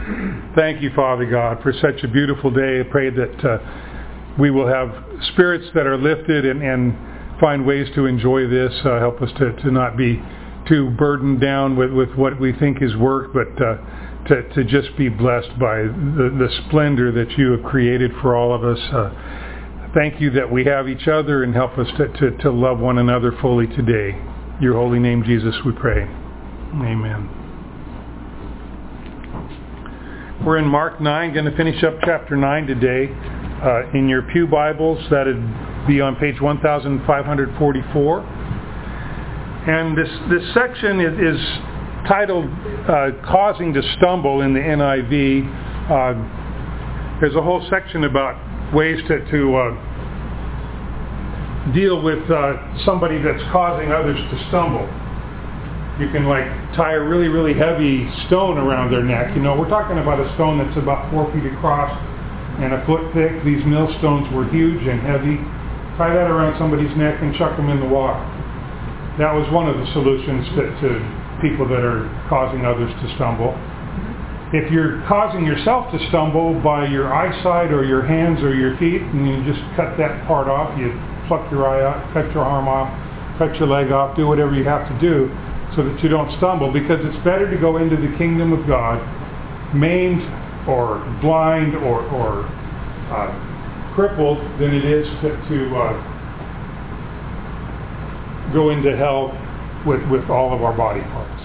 Thank you, Father God, for such a beautiful day. I pray that we will have spirits that are lifted and find ways to enjoy this. Help us to not be too burdened down with what we think is work, but to just be blessed by the splendor that you have created for all of us. Thank you that we have each other, and help us to love one another fully today. In your holy name, Jesus, we pray. Amen. We're in Mark 9, going to finish up chapter 9 today. In your pew Bibles, that would be on page 1544. And this section is titled Causing to Stumble in the NIV. There's a whole section about ways to deal with somebody that's causing others to stumble. You can tie a really, really heavy stone around their neck. We're talking about a stone that's about 4 feet across and a foot thick. These millstones were huge and heavy. Tie that around somebody's neck and chuck them in the water. That was one of the solutions to people that are causing others to stumble. If you're causing yourself to stumble by your eyesight or your hands or your feet, and you just cut that part off, you pluck your eye out, cut your arm off, cut your leg off, do whatever you have to do so that you don't stumble, because it's better to go into the kingdom of God maimed or blind or crippled than it is to go into hell with all of our body parts.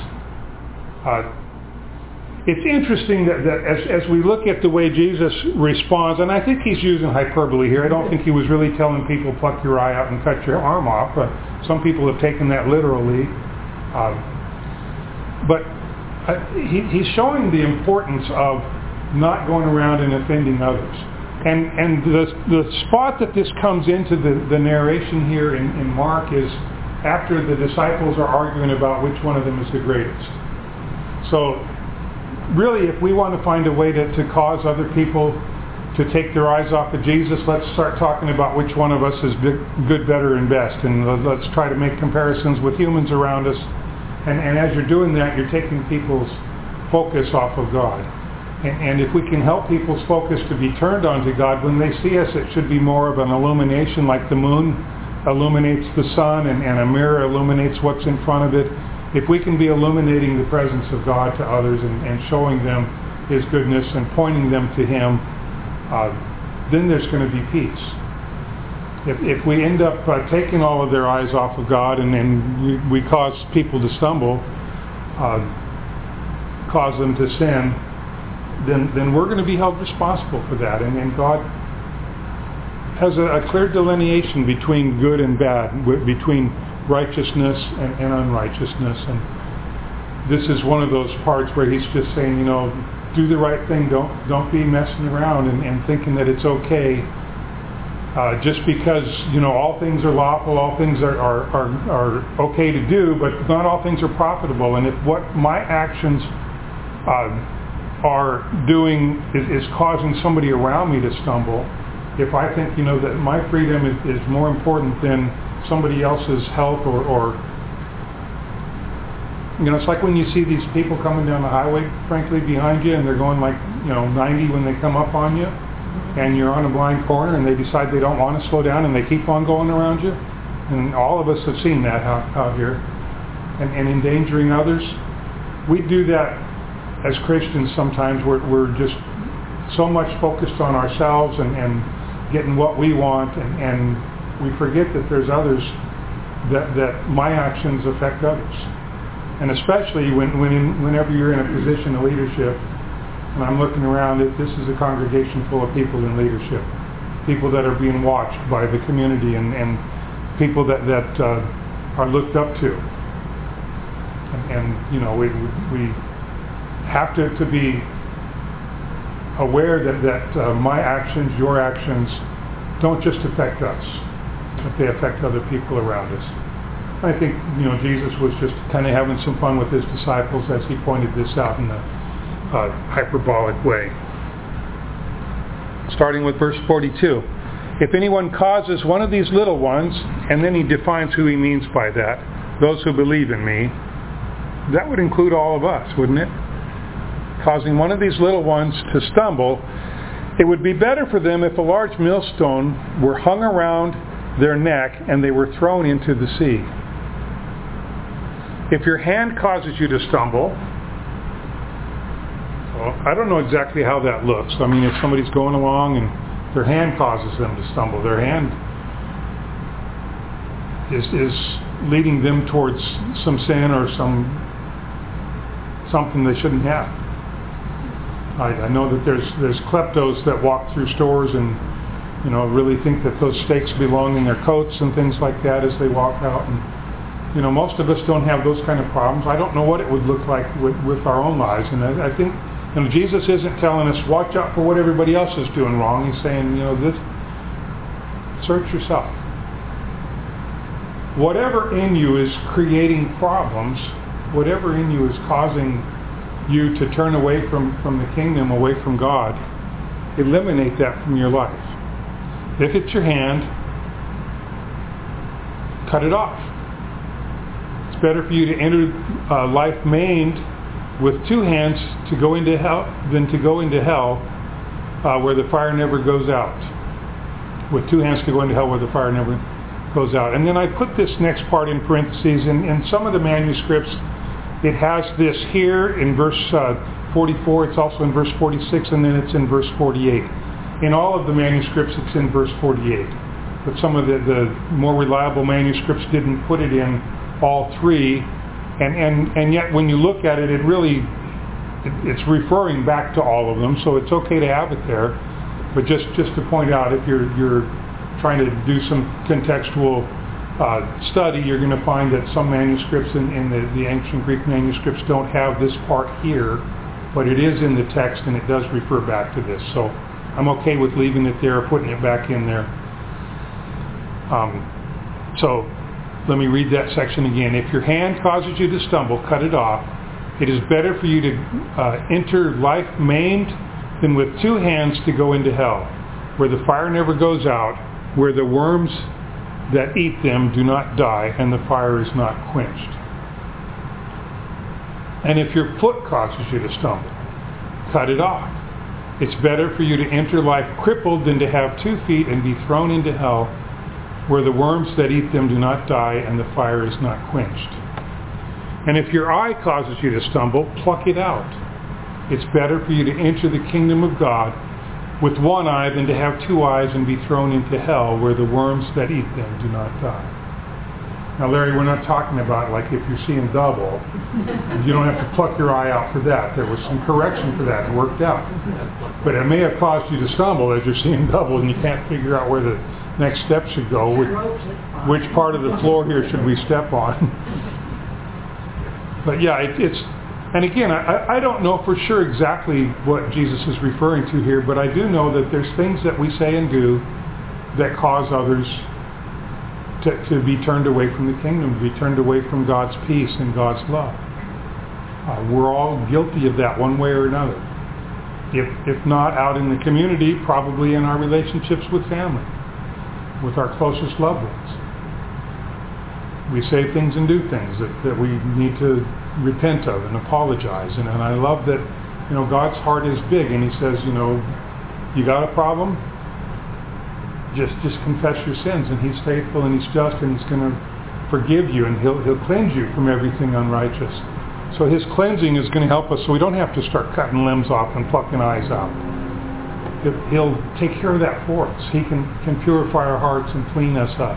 It's interesting that as we look at the way Jesus responds, and I think he's using hyperbole here. I don't think he was really telling people, pluck your eye out and cut your arm off. Some people have taken that literally. But he's showing the importance of not going around and offending others. And the spot that this comes into the narration here in Mark is after the disciples are arguing about which one of them is the greatest. So really, if we want to find a way to cause other people to take their eyes off of Jesus, let's start talking about which one of us is good, better, and best. And let's try to make comparisons with humans around us. And as you're doing that, you're taking people's focus off of God. And if we can help people's focus to be turned onto God, when they see us, it should be more of an illumination, like the moon illuminates the sun and a mirror illuminates what's in front of it. If we can be illuminating the presence of God to others and showing them His goodness and pointing them to Him, then there's going to be peace. If we end up taking all of their eyes off of God and we cause people to stumble, cause them to sin, then we're going to be held responsible for that. And God has a clear delineation between good and bad, between righteousness and unrighteousness. And this is one of those parts where He's just saying, do the right thing. Don't be messing around and thinking that it's okay. Just because all things are lawful, all things are okay to do, but not all things are profitable. And if what my actions are doing is causing somebody around me to stumble, if I think that my freedom is more important than somebody else's health or it's like when you see these people coming down the highway, frankly, behind you, and they're going 90 when they come up on you. And you're on a blind corner and they decide they don't want to slow down and they keep on going around you. And all of us have seen that out here. And endangering others. We do that as Christians sometimes. We're just so much focused on ourselves and getting what we want, and we forget that there's others, that my actions affect others. And especially whenever you're in a position of leadership. And I'm looking around, this is a congregation full of people in leadership, people that are being watched by the community and people that are looked up to. And we have to be aware that my actions, your actions, don't just affect us, but they affect other people around us. I think Jesus was just kind of having some fun with His disciples as He pointed this out in the hyperbolic way. Starting with verse 42. If anyone causes one of these little ones, and then he defines who he means by that, those who believe in me, that would include all of us, wouldn't it? causing one of these little ones to stumble, it would be better for them if a large millstone were hung around their neck and they were thrown into the sea. If your hand causes you to stumble, well, I don't know exactly how that looks. I mean, if somebody's going along and their hand causes them to stumble, their hand is leading them towards some sin or something they shouldn't have. I know that there's kleptos that walk through stores and really think that those stakes belong in their coats and things like that as they walk out. And most of us don't have those kind of problems. I don't know what it would look like with our own lives. And I think Jesus isn't telling us watch out for what everybody else is doing wrong. He's saying this. Search yourself. Whatever in you is creating problems, whatever in you is causing you to turn away from the kingdom, away from God, eliminate that from your life. If it's your hand, cut it off. It's better for you to enter life maimed with two hands to go into hell than to go into hell where the fire never goes out. With two hands to go into hell where the fire never goes out. And then I put this next part in parentheses. In some of the manuscripts, it has this here in verse 44. It's also in verse 46, and then it's in verse 48. In all of the manuscripts, it's in verse 48. But some of the more reliable manuscripts didn't put it in all three. And yet when you look at it, it's referring back to all of them, so it's okay to have it there. But just to point out, if you're trying to do some contextual study, you're going to find that some manuscripts in the ancient Greek manuscripts don't have this part here, but it is in the text and it does refer back to this. So I'm okay with leaving it there, putting it back in there. So let me read that section again. If your hand causes you to stumble, cut it off. It is better for you to enter life maimed than with two hands to go into hell, where the fire never goes out, where the worms that eat them do not die, and the fire is not quenched. And if your foot causes you to stumble, cut it off. It's better for you to enter life crippled than to have 2 feet and be thrown into hell, where the worms that eat them do not die, and the fire is not quenched. And if your eye causes you to stumble, pluck it out. It's better for you to enter the kingdom of God with one eye than to have 2 eyes and be thrown into hell, where the worms that eat them do not die. Now, Larry, we're not talking about like if you're seeing double. You don't have to pluck your eye out for that. There was some correction for that. It worked out. But it may have caused you to stumble as you're seeing double and you can't figure out where the next step should go. Which part of the floor here should we step on? But yeah, it's... And again, I don't know for sure exactly what Jesus is referring to here, but I do know that there's things that we say and do that cause others to be turned away from the kingdom, to be turned away from God's peace and God's love. We're all guilty of that one way or another. If not out in the community, probably in our relationships with family, with our closest loved ones. We say things and do things that we need to repent of and apologize. And I love that, God's heart is big, and He says, you got a problem? Just confess your sins, and He's faithful and He's just, and He's going to forgive you, and He'll cleanse you from everything unrighteous. So His cleansing is going to help us, so we don't have to start cutting limbs off and plucking eyes out. He'll take care of that for us. He can purify our hearts and clean us up.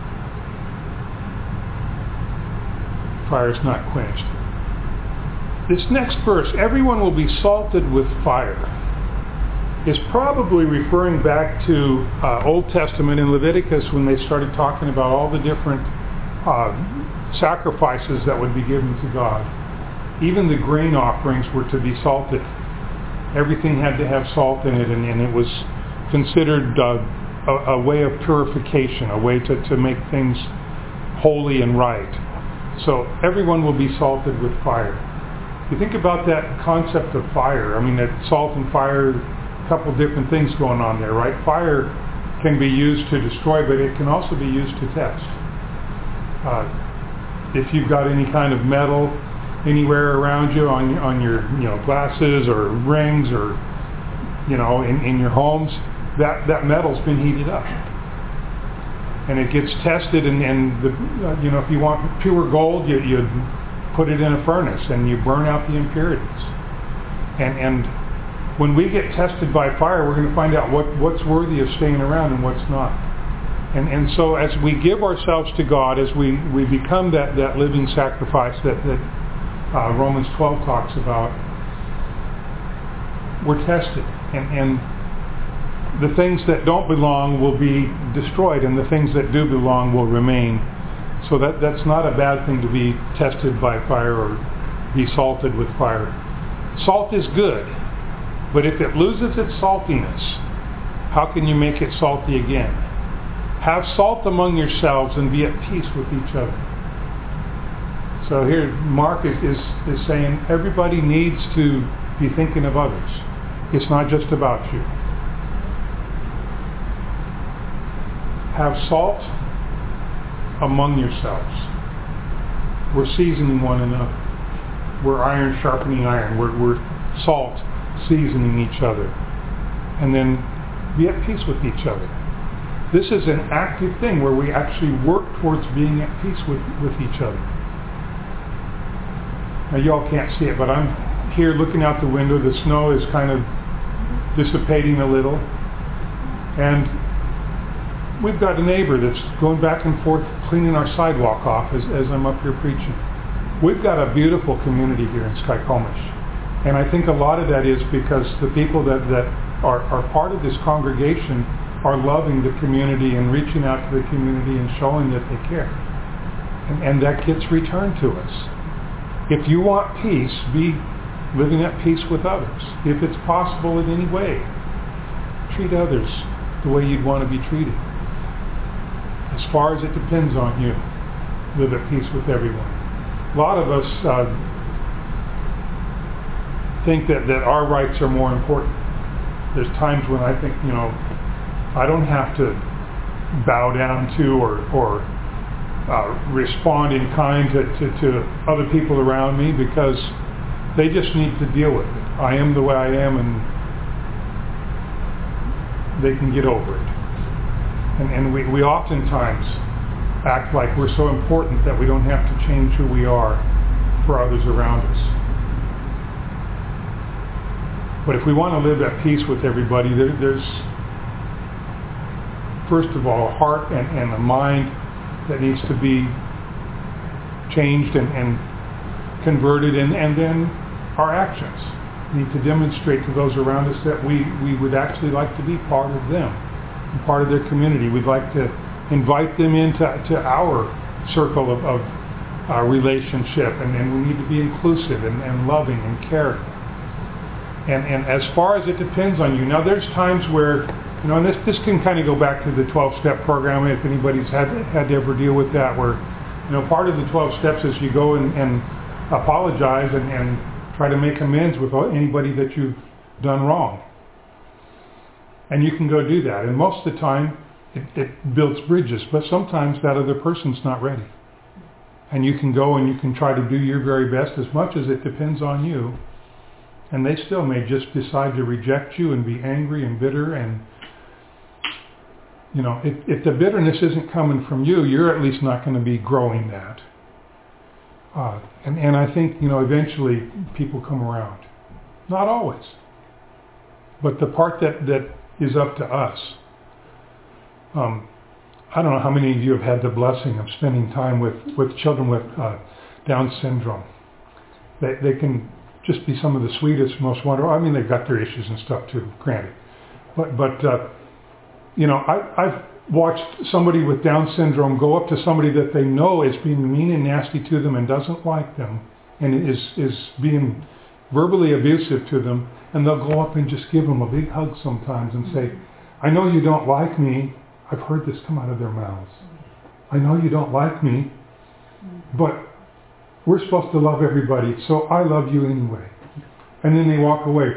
Fire is not quenched. This next verse, everyone will be salted with fire, is probably referring back to Old Testament in Leviticus when they started talking about all the different sacrifices that would be given to God. Even the grain offerings were to be salted. Everything had to have salt in it, and it was considered a way of purification, a way to make things holy and right. So everyone will be salted with fire. You think about that concept of fire. I mean, that salt and fire, a couple different things going on there, right? Fire can be used to destroy, but it can also be used to test. If you've got any kind of metal anywhere around you on your glasses or rings or in your homes, that metal's been heated up. And it gets tested, and if you want pure gold, you put it in a furnace and you burn out the impurities. And when we get tested by fire, we're going to find out what's worthy of staying around and what's not. And so as we give ourselves to God, as we become that living sacrifice that Romans 12 talks about, we're tested. And the things that don't belong will be destroyed, and the things that do belong will remain. So that's not a bad thing to be tested by fire or be salted with fire. Salt is good, but if it loses its saltiness, how can you make it salty again? Have salt among yourselves and be at peace with each other. So here Mark is saying everybody needs to be thinking of others. It's not just about you. Have salt among yourselves. We're seasoning one another. We're iron sharpening iron. We're salt seasoning each other. And then be at peace with each other. This is an active thing where we actually work towards being at peace with each other. Now you all can't see it, but I'm here looking out the window. The snow is kind of dissipating a little. And we've got a neighbor that's going back and forth cleaning our sidewalk off as I'm up here preaching. We've got a beautiful community here in Skykomish. And I think a lot of that is because the people that are part of this congregation are loving the community and reaching out to the community and showing that they care. And that gets returned to us. If you want peace, be living at peace with others. If it's possible in any way, treat others the way you'd want to be treated. As far as it depends on you, live at peace with everyone. A lot of us think that our rights are more important. There's times when I think, I don't have to bow down to or respond in kind to other people around me because they just need to deal with it. I am the way I am, and they can get over it. And we oftentimes act like we're so important that we don't have to change who we are for others around us. But if we want to live at peace with everybody, there's first of all a heart and a mind that needs to be changed and converted, and then our actions need to demonstrate to those around us that we would actually like to be part of them, part of their community. We'd like to invite them into our circle of our relationship, and we need to be inclusive and loving and caring. And as far as it depends on you. Now there's times where, and this can kind of go back to the 12-step program if anybody's had to ever deal with that, where, part of the 12 steps is you go and apologize and try to make amends with anybody that you've done wrong. And you can go do that. And most of the time, it builds bridges. But sometimes that other person's not ready. And you can go and you can try to do your very best as much as it depends on you. And they still may just decide to reject you and be angry and bitter. And, if the bitterness isn't coming from you, you're at least not going to be growing that. And I think, eventually people come around. Not always. But the part that is up to us. I don't know how many of you have had the blessing of spending time with children with Down syndrome. They can just be some of the sweetest, most wonderful. I mean, they've got their issues and stuff too, granted. But I've watched somebody with Down syndrome go up to somebody that they know is being mean and nasty to them and doesn't like them and is being verbally abusive to them, and they'll go up and just give them a big hug sometimes and say, I know you don't like me. I've heard this come out of their mouths. I know you don't like me, but we're supposed to love everybody, so I love you anyway. And then they walk away.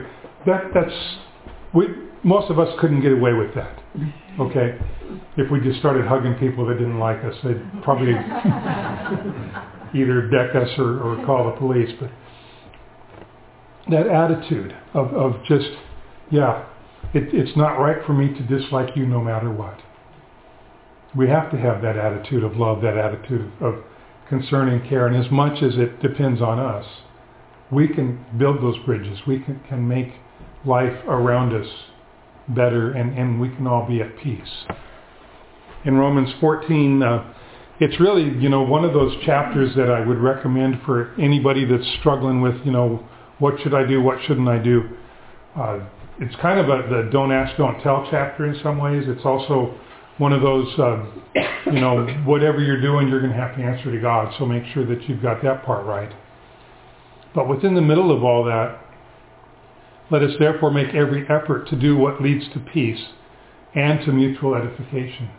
Most of us couldn't get away with that, okay? If we just started hugging people that didn't like us, they'd probably either deck us or call the police. But that attitude of just, it's not right for me to dislike you no matter what. We have to have that attitude of love, that attitude of concern and care. And as much as it depends on us, we can build those bridges. We can make life around us better, and we can all be at peace. In Romans 14, it's really, one of those chapters that I would recommend for anybody that's struggling with, what should I do, what shouldn't I do? It's kind of the don't ask, don't tell chapter in some ways. It's also one of those, whatever you're doing, you're going to have to answer to God, so make sure that you've got that part right. But within the middle of all that, let us therefore make every effort to do what leads to peace and to mutual edification.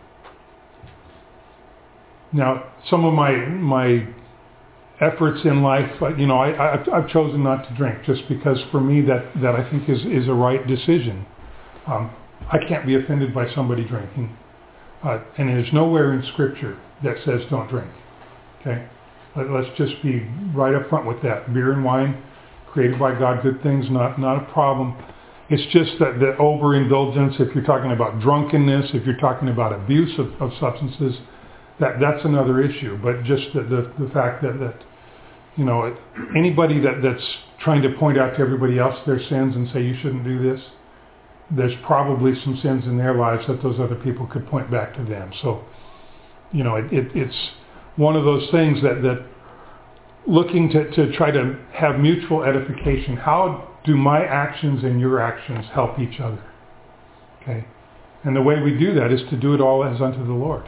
Now, some of my efforts in life, I've chosen not to drink just because for me that I think is a right decision. I can't be offended by somebody drinking. And there's nowhere in Scripture that says don't drink. Okay? Let's just be right up front with that. Beer and wine, created by God, good things, not a problem. It's just that the overindulgence, if you're talking about drunkenness, if you're talking about abuse of substances, that's another issue. But just the fact that anybody that's trying to point out to everybody else their sins and say you shouldn't do this, there's probably some sins in their lives that those other people could point back to them. So, it's one of those things that looking to try to have mutual edification. How do my actions and your actions help each other? Okay, and the way we do that is to do it all as unto the Lord.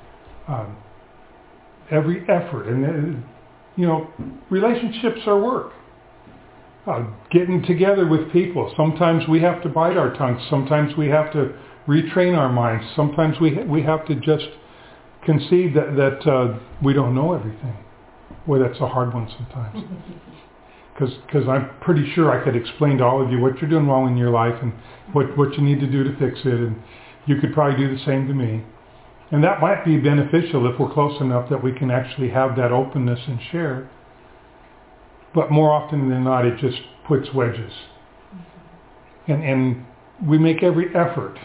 Every effort, and relationships are work. Getting together with people. Sometimes we have to bite our tongues. Sometimes we have to retrain our minds. Sometimes we have to just concede that we don't know everything. Boy, that's a hard one sometimes. Because I'm pretty sure I could explain to all of you what you're doing wrong in your life and what you need to do to fix it. And you could probably do the same to me. And that might be beneficial if we're close enough that we can actually have that openness and share. But more often than not, it just puts wedges. And we make every effort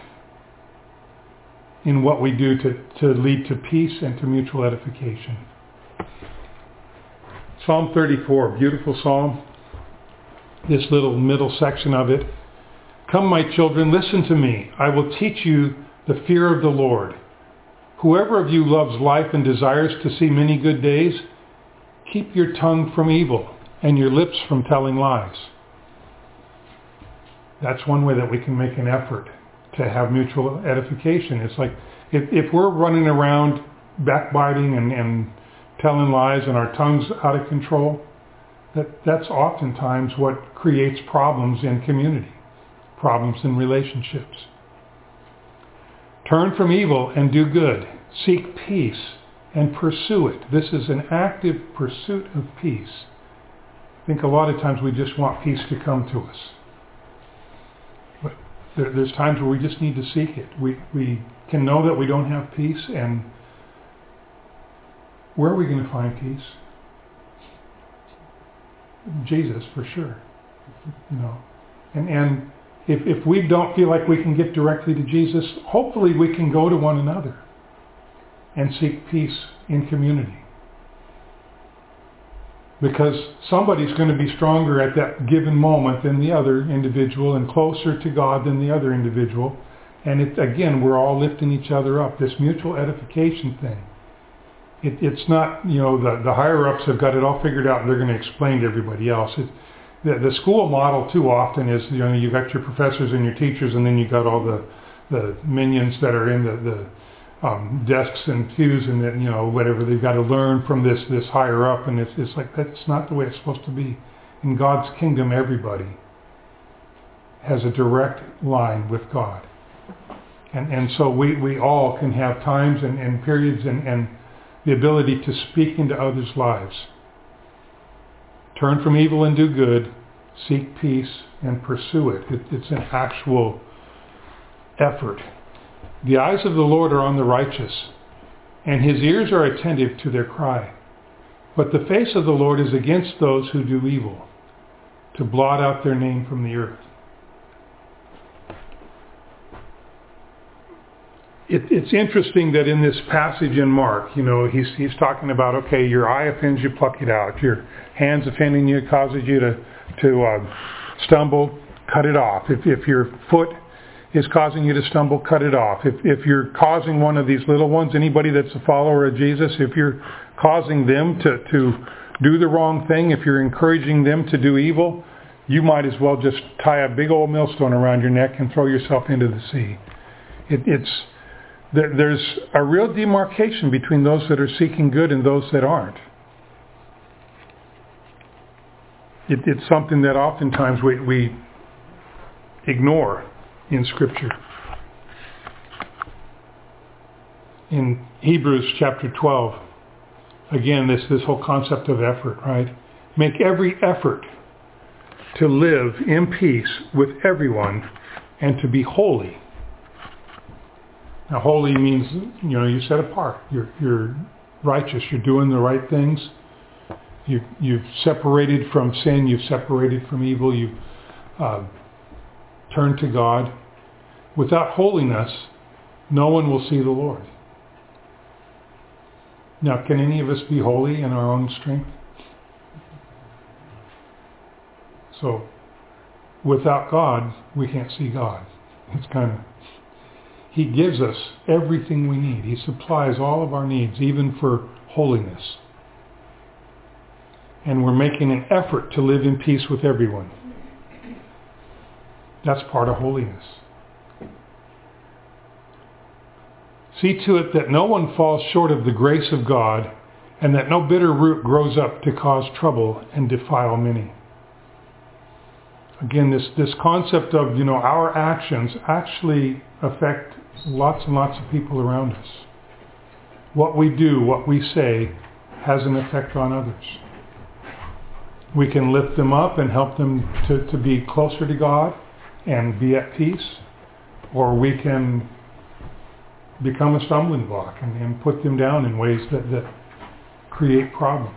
in what we do to lead to peace and to mutual edification. Psalm 34, beautiful psalm. This little middle section of it. Come, my children, listen to me. I will teach you the fear of the Lord. Whoever of you loves life and desires to see many good days, keep your tongue from evil and your lips from telling lies. That's one way that we can make an effort to have mutual edification. It's like if we're running around backbiting and telling lies and our tongue's out of control, that's oftentimes what creates problems in community, problems in relationships. Turn from evil and do good. Seek peace and pursue it. This is an active pursuit of peace. I think a lot of times we just want peace to come to us. But there's times where we just need to seek it. We can know that we don't have peace, and where are we going to find peace? Jesus, for sure. And if we don't feel like we can get directly to Jesus, hopefully we can go to one another and seek peace in community. Because somebody's going to be stronger at that given moment than the other individual and closer to God than the other individual. And again, we're all lifting each other up. This mutual edification thing. It's not, the higher-ups have got it all figured out and they're going to explain to everybody else. The school model too often is, you got your professors and your teachers, and then you got all the minions that are in the desks and pews, and then, whatever, they've got to learn from this higher up, and it's like, that's not the way it's supposed to be. In God's kingdom, everybody has a direct line with God. And so we all can have times and periods and the ability to speak into others' lives. Turn from evil and do good. Seek peace and pursue it. It's an actual effort. The eyes of the Lord are on the righteous, and his ears are attentive to their cry. But the face of the Lord is against those who do evil, to blot out their name from the earth. It's interesting that in this passage in Mark, he's talking about, okay, your eye offends you, pluck it out. Your hand's offending you, causes you to stumble, cut it off. If your foot is causing you to stumble, cut it off. If you're causing one of these little ones, anybody that's a follower of Jesus, if you're causing them to do the wrong thing, if you're encouraging them to do evil, you might as well just tie a big old millstone around your neck and throw yourself into the sea. There's a real demarcation between those that are seeking good and those that aren't. It's something that oftentimes we ignore in Scripture. In Hebrews chapter 12, again, this whole concept of effort, right? Make every effort to live in peace with everyone and to be holy. Now, holy means, you're set apart. You're righteous. You're doing the right things. You've separated from sin. You've separated from evil. You've turned to God. Without holiness, no one will see the Lord. Now, can any of us be holy in our own strength? So, without God, we can't see God. It's He gives us everything we need. He supplies all of our needs, even for holiness. And we're making an effort to live in peace with everyone. That's part of holiness. See to it that no one falls short of the grace of God, and that no bitter root grows up to cause trouble and defile many. Again, this concept of, our actions actually affect lots and lots of people around us. What we do, what we say, has an effect on others. We can lift them up and help them to be closer to God and be at peace, or we can become a stumbling block and put them down in ways that create problems.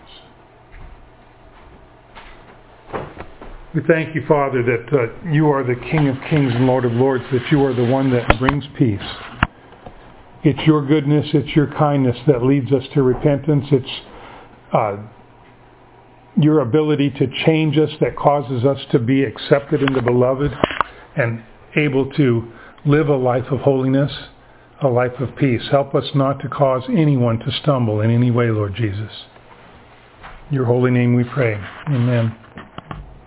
We thank you, Father, that you are the King of Kings and Lord of Lords, that you are the one that brings peace. It's your goodness, it's your kindness that leads us to repentance. It's your ability to change us that causes us to be accepted in the Beloved and able to live a life of holiness, a life of peace. Help us not to cause anyone to stumble in any way, Lord Jesus. In your holy name we pray. Amen.